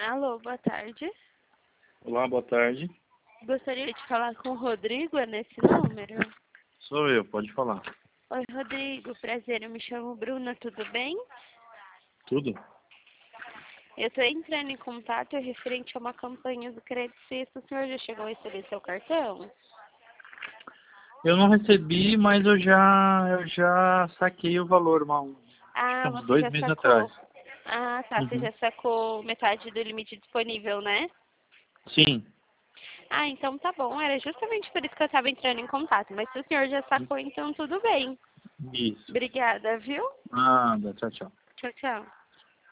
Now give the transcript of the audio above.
Alô, boa tarde. Olá, boa tarde. Gostaria de falar com o Rodrigo, é nesse número? Sou eu, pode falar. Oi, Rodrigo, prazer, eu me chamo Bruna, tudo bem? Tudo? Eu estou entrando em contato referente a uma campanha do Crédito Suíço. O senhor já chegou a receber seu cartão? Eu não recebi, mas eu já saquei o valor, acho que Ah, uns você 2 já meses sacou. atrás. Ah, tá, você Uhum. já sacou metade do limite disponível, né? Sim. Ah, então tá bom, era justamente por isso que eu estava entrando em contato. Mas se o senhor já sacou, então tudo bem. Isso. Obrigada, viu? Nada, tchau, tchau. Tchau, tchau.